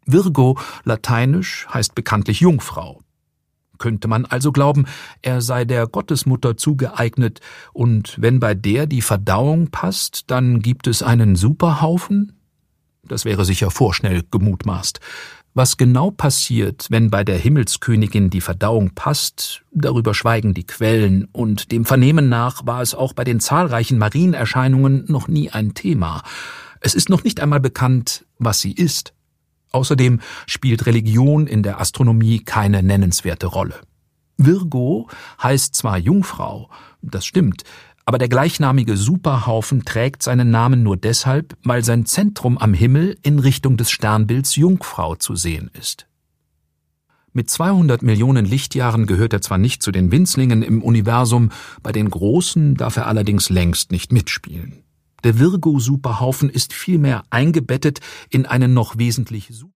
Virgo, lateinisch, heißt bekanntlich Jungfrau. Könnte man also glauben, er sei der Gottesmutter zugeeignet, und wenn bei der die Verdauung passt, dann gibt es einen Superhaufen? Das wäre sicher vorschnell gemutmaßt. Was genau passiert, wenn bei der Himmelskönigin die Verdauung passt, darüber schweigen die Quellen, und dem Vernehmen nach war es auch bei den zahlreichen Marienerscheinungen noch nie ein Thema. Es ist noch nicht einmal bekannt, was sie ist. Außerdem spielt Religion in der Astronomie keine nennenswerte Rolle. Virgo heißt zwar Jungfrau, das stimmt, aber der gleichnamige Superhaufen trägt seinen Namen nur deshalb, weil sein Zentrum am Himmel in Richtung des Sternbilds Jungfrau zu sehen ist. Mit 200 Millionen Lichtjahren gehört er zwar nicht zu den Winzlingen im Universum, bei den Großen darf er allerdings längst nicht mitspielen. Der Virgo-Superhaufen ist vielmehr eingebettet in einen noch wesentlich